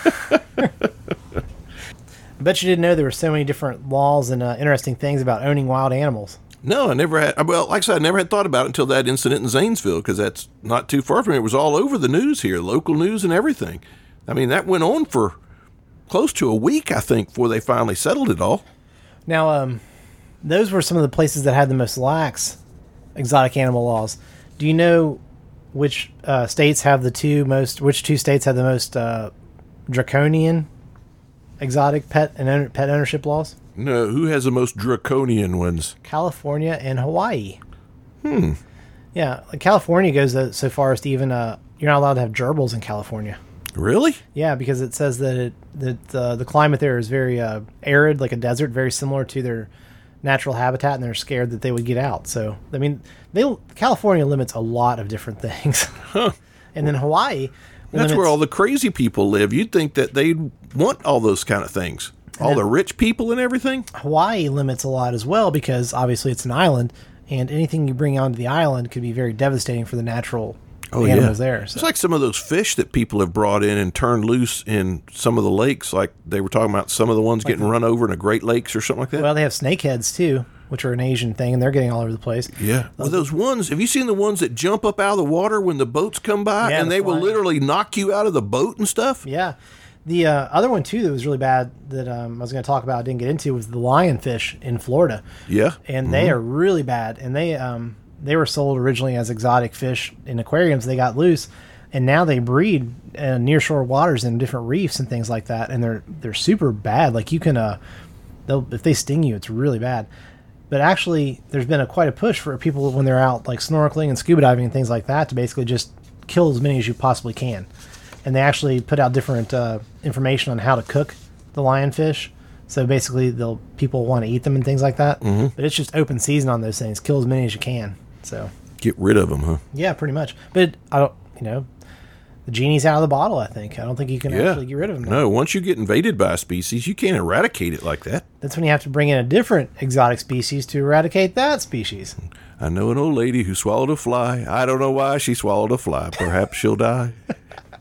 I bet you didn't know there were so many different laws and interesting things about owning wild animals. No, I never had. Well, like I said, I never had thought about it until that incident in Zanesville, because that's not too far from here. It was all over the news here, local news and everything. I mean, that went on for close to a week, I think, before they finally settled it all. Now, those were some of the places that had the most lax exotic animal laws. Do you know which states have which two states have the most draconian exotic pet ownership laws? No, who has the most draconian ones? California and Hawaii. Yeah, like California goes so far as to even you're not allowed to have gerbils in California. Really? Yeah, because it says that the climate there is very arid, like a desert, very similar to their natural habitat, and they're scared that they would get out. So, I mean, California limits a lot of different things. And then Hawaii... That's where all the crazy people live. You'd think that they'd want all those kind of things. All the rich people and everything. Hawaii limits a lot as well because obviously it's an island, and anything you bring onto the island could be very devastating for the natural animals there. So. It's like some of those fish that people have brought in and turned loose in some of the lakes. Like they were talking about some of the ones getting run over in the Great Lakes or something like that. Well, they have snakeheads too, which are an Asian thing, and they're getting all over the place. Yeah. Well, those ones, have you seen the ones that jump up out of the water when the boats come by? Yeah, and they will literally knock you out of the boat and stuff? Yeah. The other one, too, that was really bad that I was going to talk about, didn't get into, was the lionfish in Florida. Yeah. And they are really bad. And they were sold originally as exotic fish in aquariums. They got loose, and now they breed in nearshore waters in different reefs and things like that. And they're super bad. Like you can, if they sting you, it's really bad. But actually, there's been quite a push for people when they're out like snorkeling and scuba diving and things like that to basically just kill as many as you possibly can. And they actually put out different information on how to cook the lionfish. So basically, people want to eat them and things like that. Mm-hmm. But it's just open season on those things. Kill as many as you can. So get rid of them, huh? Yeah, pretty much. But I don't, the genie's out of the bottle. I think. I don't think you can actually get rid of them. No, once you get invaded by a species, you can't eradicate it like that. That's when you have to bring in a different exotic species to eradicate that species. I know an old lady who swallowed a fly. I don't know why she swallowed a fly. Perhaps she'll die.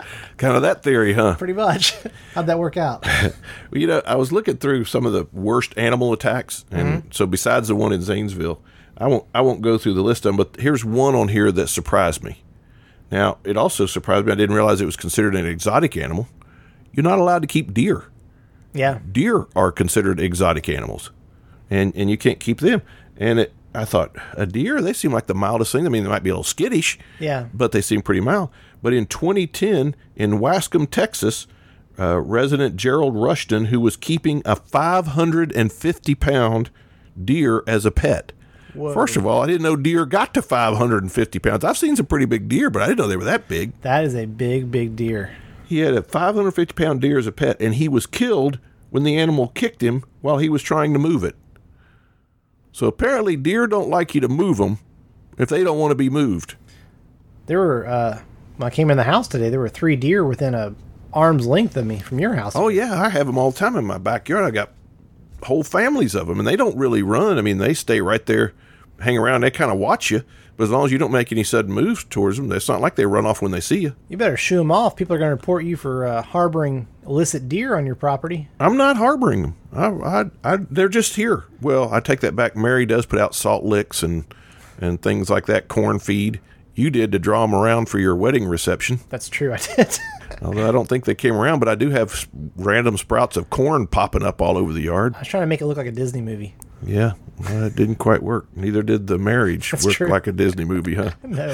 Kind of that theory, huh? Pretty much. How'd that work out? Well, I was looking through some of the worst animal attacks, and so besides the one in Zanesville, I won't go through the list of them, but here's one on here that surprised me. Now, it also surprised me. I didn't realize it was considered an exotic animal. You're not allowed to keep deer. Yeah. Deer are considered exotic animals, and you can't keep them. And I thought, a deer, they seem like the mildest thing. I mean, they might be a little skittish, Yeah. but they seem pretty mild. But in 2010, in Wascom, Texas, resident Gerald Rushton, who was keeping a 550-pound deer as a pet. Whoa. First of all, I didn't know deer got to 550 pounds. I've seen some pretty big deer, but I didn't know they were that big. That is a big, big deer. He had a 550-pound deer as a pet, and he was killed when the animal kicked him while he was trying to move it. So apparently deer don't like you to move them if they don't want to be moved. There were, when I came in the house today, there were 3 deer within a arm's length of me from your house. Oh, yeah, I have them all the time in my backyard. I got whole families of them, and they don't really run. I mean, they stay right there, hang around. They kind of watch you, but as long as you don't make any sudden moves towards them, it's not like they run off when they see you. You better shoo them off. People are going to report you for harboring illicit deer on your property. I'm not harboring them. They're just here. Well, I take that back. Mary does put out salt licks and things like that, corn feed. You did to draw them around for your wedding reception. That's true, I did. Although I don't think they came around, but I do have random sprouts of corn popping up all over the yard. I was trying to make it look like a Disney movie. Yeah, it didn't quite work. Neither did the marriage. That's Worked true. like a Disney movie, huh? No.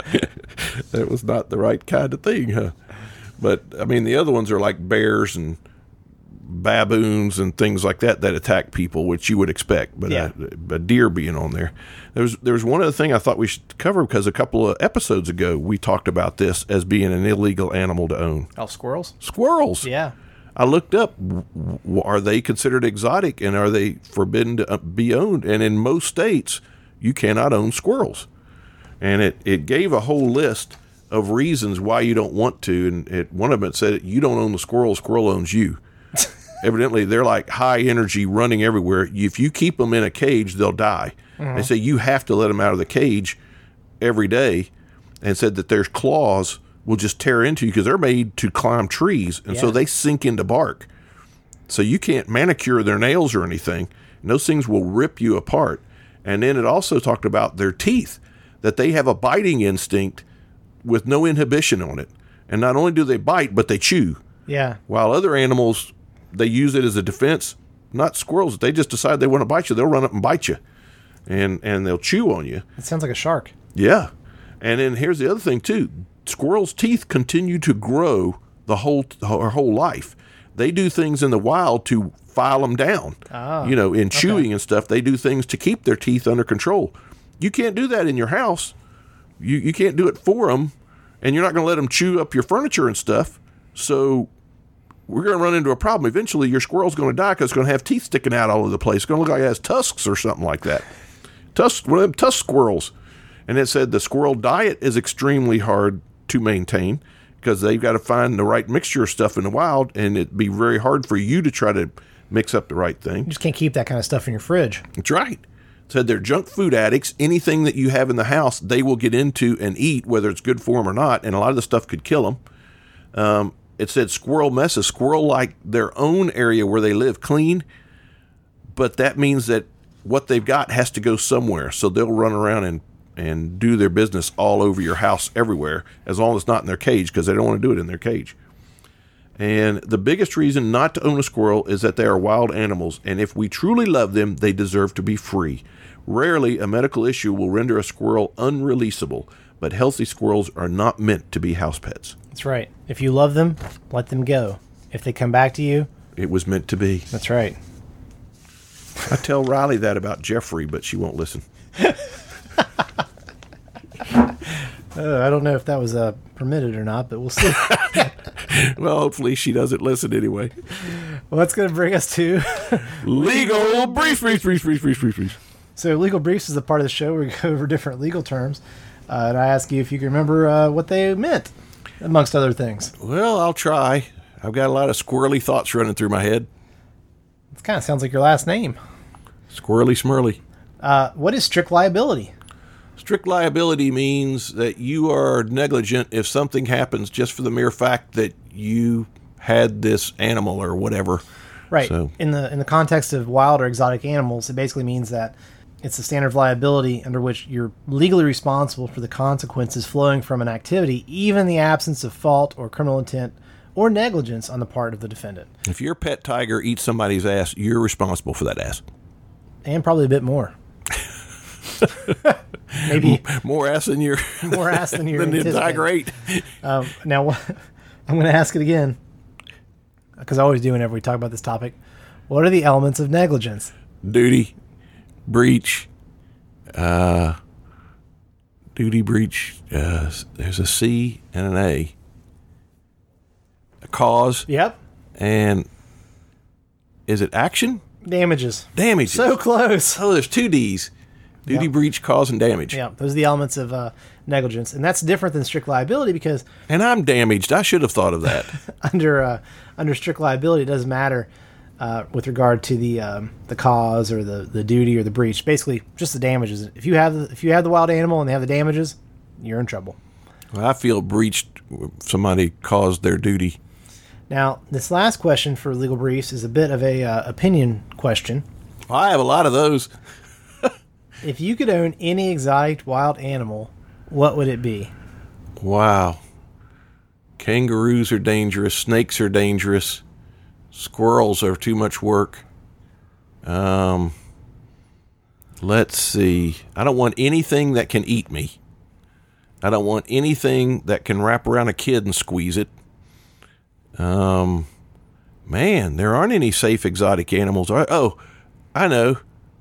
That was not the right kind of thing, huh? But, I mean, the other ones are like bears and baboons and things like that attack people, which you would expect. But Yeah. a deer being on there. There's one other thing I thought we should cover, because a couple of episodes ago we talked about this as being an illegal animal to own. Oh, squirrels? Squirrels. Yeah. I looked up, are they considered exotic, and are they forbidden to be owned? And in most states, you cannot own squirrels. And it gave a whole list of reasons why you don't want to. And one of them said, you don't own the squirrel owns you. Evidently, they're like high energy running everywhere. If you keep them in a cage, they'll die. They say you have to let them out of the cage every day, and said that their claws will just tear into you because they're made to climb trees, and so Yeah. they sink into bark. So you can't manicure their nails or anything, and those things will rip you apart. And then it also talked about their teeth, that they have a biting instinct with no inhibition on it. And not only do they bite, but they chew. Yeah. While other animals, they use it as a defense. Not squirrels. If they just decide they want to bite you, they'll run up and bite you. And they'll chew on you. It sounds like a shark. Yeah. And then here's the other thing, too. Squirrels' teeth continue to grow their whole life. They do things in the wild to file them down. Oh, In chewing and stuff, they do things to keep their teeth under control. You can't do that in your house. You can't do it for them, and you're not going to let them chew up your furniture and stuff. So we're going to run into a problem. Eventually, your squirrel's going to die because it's going to have teeth sticking out all over the place. It's going to look like it has tusks or something like that. One of them tusk squirrels. And it said the squirrel diet is extremely hard to maintain because they've got to find the right mixture of stuff in the wild, and it'd be very hard for you to try to mix up the right thing. You just can't keep that kind of stuff in your fridge. That's right. It said they're junk food addicts. Anything that you have in the house, they will get into and eat, whether it's good for them or not, and a lot of the stuff could kill them. It said squirrel messes. Squirrel like their own area where they live clean, but that means that what they've got has to go somewhere, so they'll run around and do their business all over your house everywhere, as long as it's not in their cage, because they don't want to do it in their cage. And the biggest reason not to own a squirrel is that they are wild animals, and if we truly love them, they deserve to be free. Rarely, a medical issue will render a squirrel unreleasable, but healthy squirrels are not meant to be house pets. That's right. If you love them, let them go. If they come back to you, It was meant to be. that's right. I tell Riley that about Jeffrey, but she won't listen. I don't know if that was permitted or not, but we'll see. Well, hopefully she doesn't listen anyway. Well, that's going to bring us to... Legal briefs. So Legal Briefs is the part of the show where we go over different legal terms. And I ask you if you can remember what they meant, amongst other things. Well, I'll try. I've got a lot of squirrely thoughts running through my head. It kind of sounds like your last name. Squirrely Smurly. What is strict liability? Strict liability means that you are negligent if something happens just for the mere fact that you had this animal or whatever. Right. So, In the context of wild or exotic animals, it basically means that it's a standard of liability under which you're legally responsible for the consequences flowing from an activity, even in the absence of fault or criminal intent or negligence on the part of the defendant. if your pet tiger eats somebody's ass, you're responsible for that ass. And probably a bit more. Maybe More ass than your more ass than you're than the tiger anticipating. ate. Now, I'm going to ask it again, because I always do whenever we talk about this topic. What are the elements of negligence? Duty, breach, duty, breach. There's a C and an A. A cause, Yep. and is it action? Damages. Damages. So close. Oh, there's two D's. Duty, Yep. breach, cause, and damage. Yeah, those are the elements of negligence. And that's different than strict liability because And I'm damaged. I should have thought of that. under strict liability, it doesn't matter with regard to the cause or the duty or the breach. Basically, just the damages. If you have the wild animal and they have the damages, you're in trouble. Well, I feel breached if somebody caused their duty. Now, this last question for legal briefs is a bit of a opinion question. Well, I have a lot of those. If you could own any exotic wild animal, what would it be? Wow. Kangaroos are dangerous. Snakes are dangerous. Squirrels are too much work. Let's see. I don't want anything that can eat me. I don't want anything that can wrap around a kid and squeeze it. Man, there aren't any safe exotic animals. Oh, I know.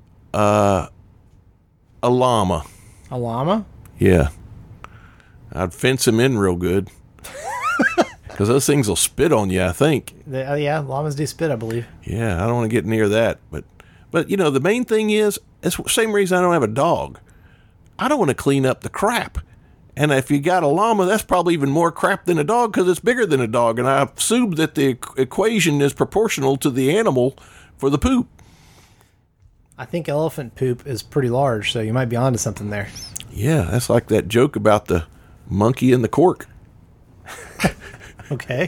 A llama. A llama? Yeah. I'd fence them in real good. Because those things will spit on you, I think. Yeah, llamas do spit, I believe. Yeah, I don't want to get near that. But you know, the main thing is, it's the same reason I don't have a dog. I don't want to clean up the crap. And if you got a llama, that's probably even more crap than a dog because it's bigger than a dog. And I assume that the equation is proportional to the animal for the poop. I think elephant poop is pretty large, so you might be onto something there. Yeah, that's like that joke about the monkey and the cork. Okay.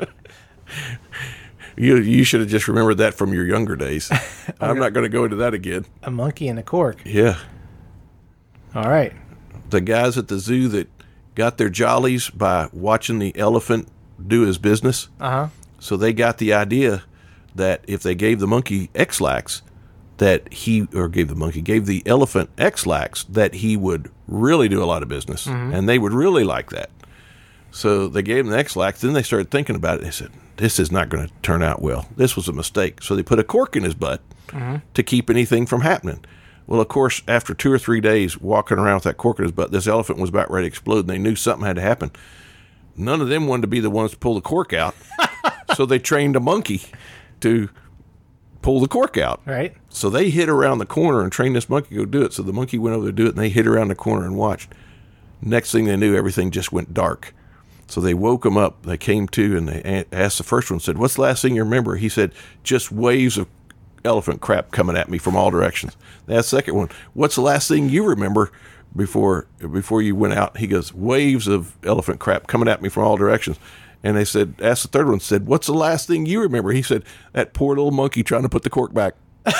You should have just remembered that from your younger days. I'm not going to go into that again. A monkey and a cork. Yeah. All right. The guys at the zoo that got their jollies by watching the elephant do his business. Uh-huh. So they got the idea that if they gave the monkey X-Lax, gave the elephant X-Lax, that he would really do a lot of business. Mm-hmm. And they would really like that. So they gave him the X-Lax. Then they started thinking about it. They said, this is not going to turn out well. This was a mistake. So they put a cork in his butt to keep anything from happening. Well, of course, after 2 or 3 days walking around with that cork in his butt, this elephant was about ready to explode, and they knew something had to happen. None of them wanted to be the ones to pull the cork out. So they trained a monkey to pull the cork out. Right. So they hid around the corner and trained this monkey to go do it. So the monkey went over to do it, and they hid around the corner and watched. Next thing they knew, everything just went dark. So they woke him up. They came to, and they asked the first one, said, "What's the last thing you remember?" He said, "Just waves of elephant crap coming at me from all directions." They asked the second one, "What's the last thing you remember before you went out?" He goes, "Waves of elephant crap coming at me from all directions." And they said, asked the third one, said, "What's the last thing you remember?" He said, "That poor little monkey trying to put the cork back."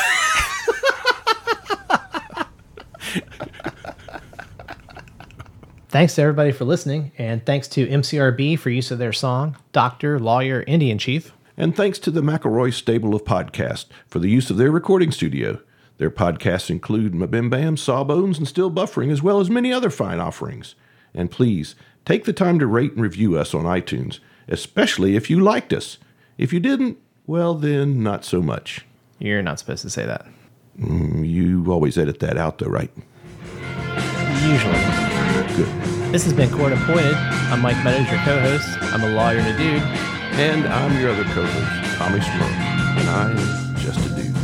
Thanks to everybody for listening, and thanks to MCRB for use of their song, Doctor, Lawyer, Indian Chief. And thanks to the McElroy Stable of Podcasts for the use of their recording studio. Their podcasts include Mabim Bam, Sawbones, and Still Buffering, as well as many other fine offerings. And please, take the time to rate and review us on iTunes, especially if you liked us. If you didn't, well then, not so much. You're not supposed to say that. You always edit that out, though, right? Usually. Good. This has been Court Appointed. I'm Mike Meadows, your co-host. I'm a lawyer and a dude. And I'm your other co-host, Tommy Smurf, and I am just a dude.